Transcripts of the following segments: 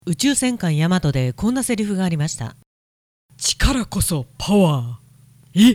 宇宙戦艦ヤマトでこんなセリフがありました。 力こそパワー。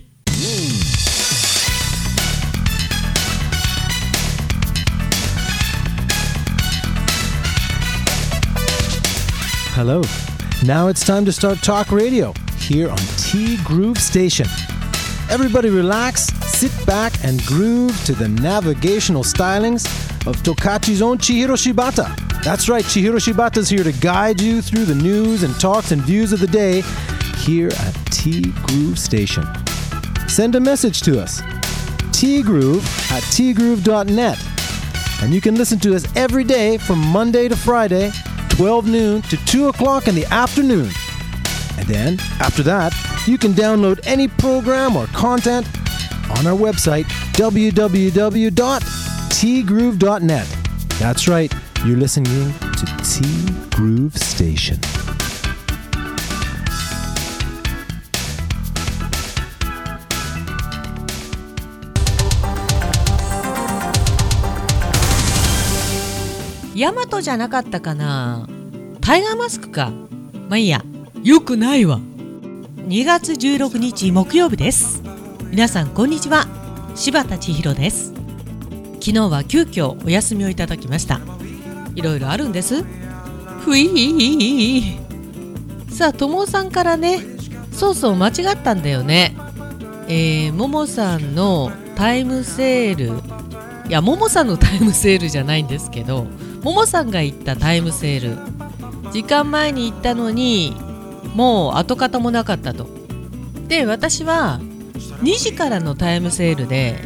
Hello. Now it's time to start talk radio here on T Groove Station. Everybody relax, sit back and groove to the navigational stylings of Tokachi's own Chihiro Shibata. That's right, Chihiro Shibata's here to guide you through the news and talks and views of the day here at T Groove Station. Send a message to us, tgroove@tgroove.net. And you can listen to us every day from Monday to Friday, 12 noon to 2 o'clock in the afternoon. And then, after that, you can download any program or content on our website, www.tgroove.net. That's right, you're listening to T Groove Station. ヤマトじゃなかったかな。タイガーマスクか。まあいいや。 よくないわ。 2月16日木曜日です。皆さんこんにちは。柴田千尋です。昨日は急遽お休みをいただきました。いろいろあるんです。ふい。さあ、ともさんからね、そう間違ったんだよね。ももさんのタイムセール、いやももさんのタイムセールじゃないんですけど、ももさんが行ったタイムセール、時間前に行ったのにもう跡形もなかったと。で、私は2時からのタイムセールで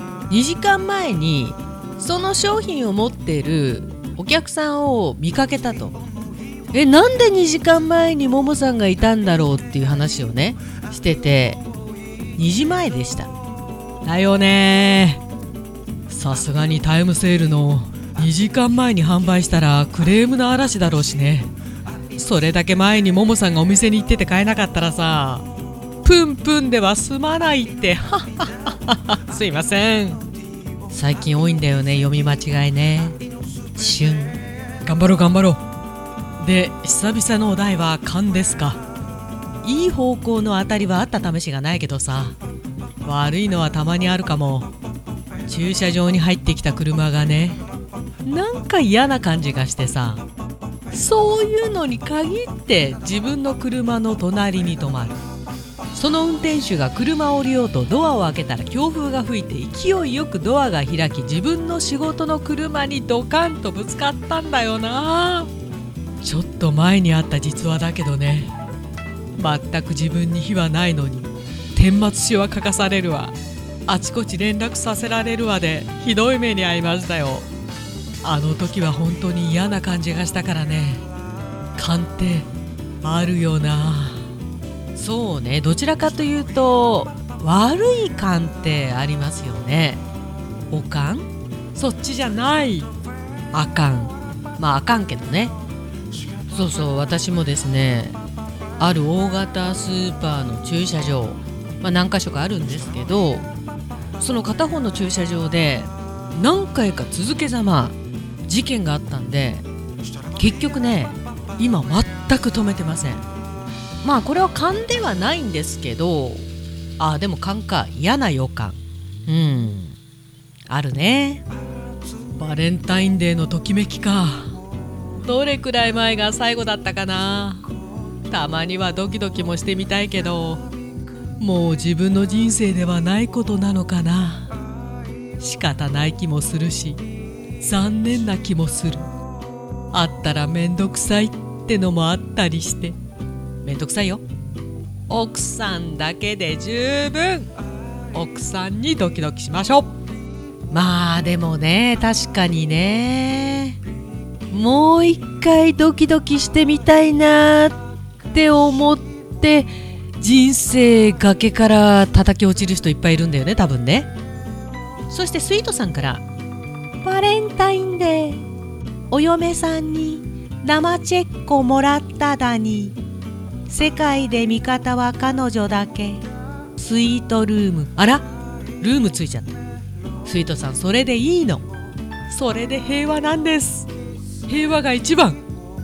2時間前にその商品を持っているお客さんを見かけたと。なんで2時間前にももさんがいたんだろうっていう話をねしてて、2時前でした。 だよね。さすがにタイムセールの2時間前に販売したらクレームの嵐だろうしね。それだけ前にももさんがお店に行ってて買えなかったらさ、プンプンでは済まないってすいません。 最近多いんだよね、読み間違いね。旬。 頑張ろう。で、久々のお題は勘ですか。 いい方向の当たりはあった試しがないけどさ、 悪いのはたまにあるかも。駐車場に入ってきた車がね、なんか嫌な感じがしてさ、そういうのに限って自分の車の隣に止まる。その運転手が車を降りようとドアを開けたら強風が吹いて勢いよくドアが開き、自分の仕事の車にドカンとぶつかったんだよな。ちょっと前にあった実話だけどね、全く自分に非はないのに顛末詩は書かされるわ、あちこち連絡させられるわでひどい目に遭いましたよ。あの時は本当に嫌な感じがしたからね。勘ってあるよな。 そうね、どちらかというと悪い勘ってありますよね。おかん？ そっちじゃない。 あかん。まああかんけどね。そう、私もですね、ある大型スーパーの駐車場、何か所かあるんですけど、その片方の駐車場で何回か続けざま事件があったんで、結局ね今全く止めてません。これは勘ではないんですけど、でも勘か。嫌な予感。あるね。 バレンタインデーのときめきか。どれくらい前が最後だったかな。たまにはドキドキもしてみたいけど、もう自分の人生ではないことなのかな。仕方ない気もするし、残念な気もする。あったらめんどくさいってのもあったりして。 めんどくさいよ。 奥さんだけで十分。奥さんにドキドキしましょう。 でもね、確かにね、もう一回ドキドキしてみたいなって思って人生崖から叩き落ちる人いっぱいいるんだよね、多分ね。そしてスイートさんから、バレンタインデーお嫁さんに生チェッコもらっただに、世界で味方は彼女だけ、スイートルーム。あら、ルームついちゃった。スイートさん、それでいいの。 それで平和なんです。平和が一番。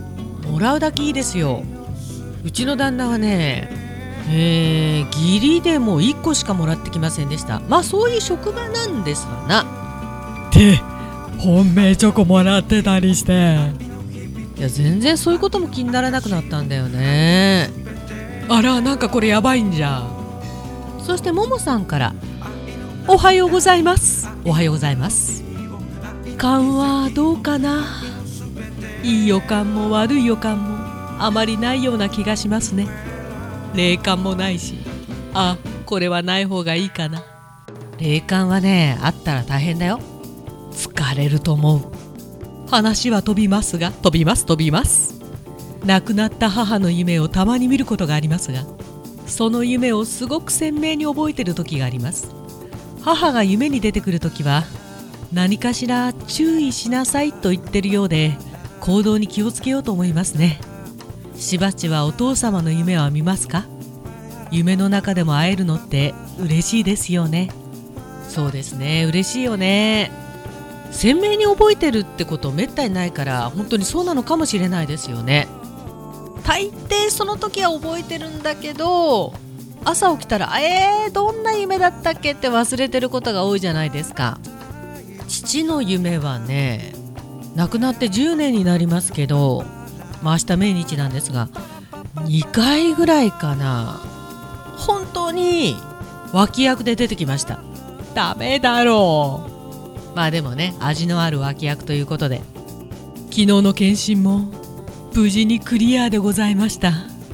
もらうだけいいですよ。うちの旦那はね、義理でも1個しかもらってきませんでした。まあそういう職場なんですわな。 で、本命チョコもらってたりして。 いや全然そういうことも気にならなくなったんだよね。 あら、なんかこれやばいんじゃ。 そしてももさんから、おはようございます。おはようございます。勘はどうかな。いい予感も悪い予感もあまりないような気がしますね。霊感もないし、あ、これはない方がいいかな。霊感はね、あったら大変だよ。疲れると思う。話は飛びますが、飛びます。亡くなった母の夢をたまに見ることがありますが、その夢をすごく鮮明に覚えている時があります。母が夢に出てくるときは、何かしら注意しなさいと言ってるようで、行動に気をつけようと思いますね。しばちはお父様の夢は見ますか？夢の中でも会えるのって嬉しいですよね。そうですね、嬉しいよね。鮮明に覚えてるってことめったにないから、本当にそうなのかもしれないですよね。大抵その時は覚えてるんだけど、朝起きたらどんな夢だったっけって忘れてることが多いじゃないですか。父の夢はね、亡くなって10年になりますけど、明日命日なんですが、2回ぐらいかな、本当に脇役で出てきました。 ダメだろう。まあでもね、味のある脇役ということで、 昨日の検診も無事にクリアでございました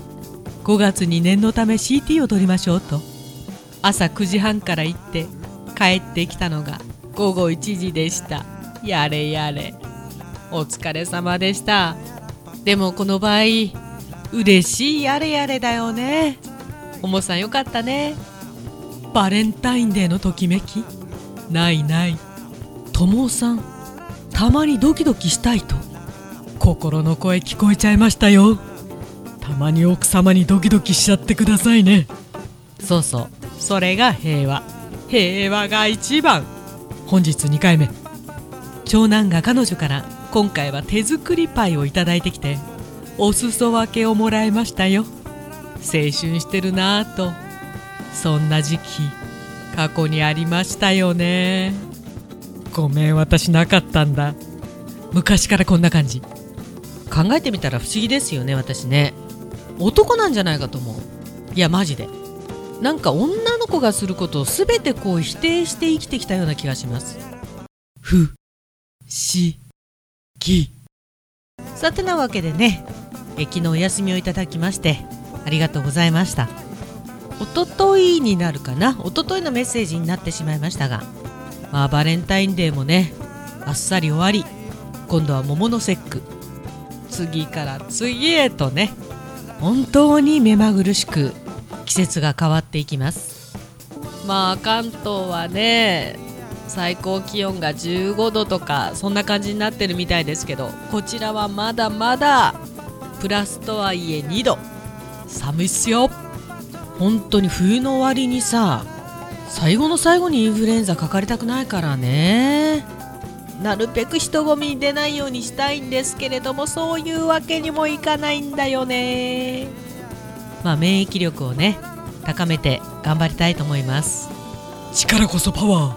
。5月に念のため CT を取りましょうと朝9時半から行って帰ってきたのが午後1時でした。やれやれ、お疲れ様でした。 でもこの場合、嬉しいやれやれだよね。おもさんよかったね。 バレンタインデーのときめきない。 ともさん、たまにドキドキしたいと心の声聞こえちゃいましたよ。たまに奥様にドキドキしちゃってくださいね。 そうそう、それが平和が一番。 本日2回目、 長男が彼女から今回は手作りパイをいただいてきて、お裾分けをもらいましたよ。青春してるなぁと。そんな時期過去にありましたよね。 ごめん、私なかったんだ。昔からこんな感じ。 考えてみたら不思議ですよね。私ね、男なんじゃないかと思う。いやマジで、なんか女の子がすることを全てこう否定して生きてきたような気がします。 不思議。 さてなわけでね、昨日お休みをいただきましてありがとうございました。おとといになるかな、おとといのメッセージになってしまいましたが、まあバレンタインデーもね、あっさり終わり、今度は桃の節句、次から次へとね、本当に目まぐるしく季節が変わっていきます。まあ関東はね、最高気温が15度とかそんな感じになってるみたいですけど、こちらはまだまだプラスとはいえ2度、寒いっすよ。本当に冬の終わりにさ、最後の最後にインフルエンザかかりたくないからね。なるべく人混みに出ないようにしたいんですけれども、そういうわけにもいかないんだよね。まあ免疫力をね、高めて頑張りたいと思います。 力こそパワー。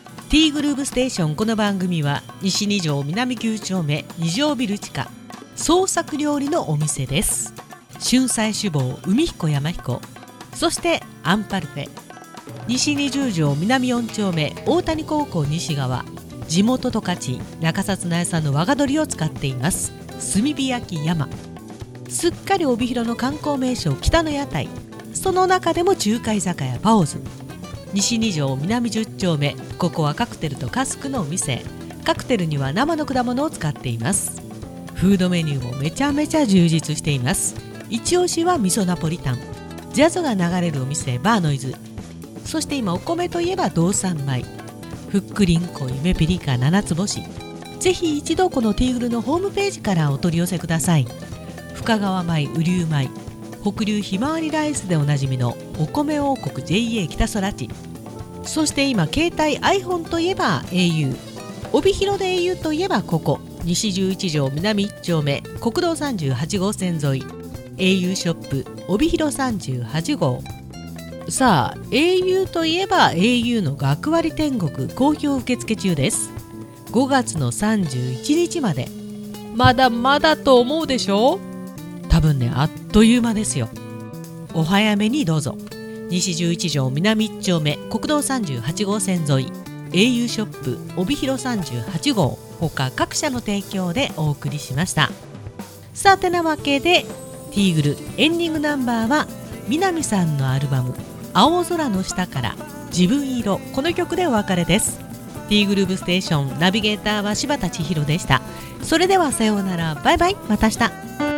T グルーブステーション。この番組は西2条南9丁目2条ビル地下創作料理のお店です。春菜志望海彦山彦、そしてアンパルフェ、西20条南4丁目大谷高校西側、地元十勝中札内産の我が鶏を使っています炭火焼き山。すっかり帯広の観光名所北の屋台、その中でも中華居酒屋パオズ、西2条南10丁目、ここはカクテルとカスクのお店。カクテルには生の果物を使っています。フードメニューもめちゃめちゃ充実しています。一押しは味噌ナポリタン、ジャズが流れるお店バーノイズ、そして今お米といえば道産米、ふっくりんこ夢ピリカ七つ星。ぜひ一度このティーグルのホームページからお取り寄せください。深川米、雨竜米、北流ひまわりライスでおなじみのお米王国 JA 北空地、そして今携帯 iPhone といえば au、 帯広で au といえばここ西11条南1丁目国道38号線沿い au ショップ帯広38号。さあ au といえば au の学割天国好評受付中です。5月の31日まで。まだまだと思うでしょ。多分ね、あっという間ですよ。お早めにどうぞ。西11条南1丁目国道38号線沿い au ショップ帯広38号他各社の提供でお送りしました。さてなわけでティーグルエンディングナンバーは南さんのアルバム青空の下から自分色、この曲でお別れです。ティーグルーブステーションナビゲーターは柴田千尋でした。それではさようなら、バイバイ、また明日。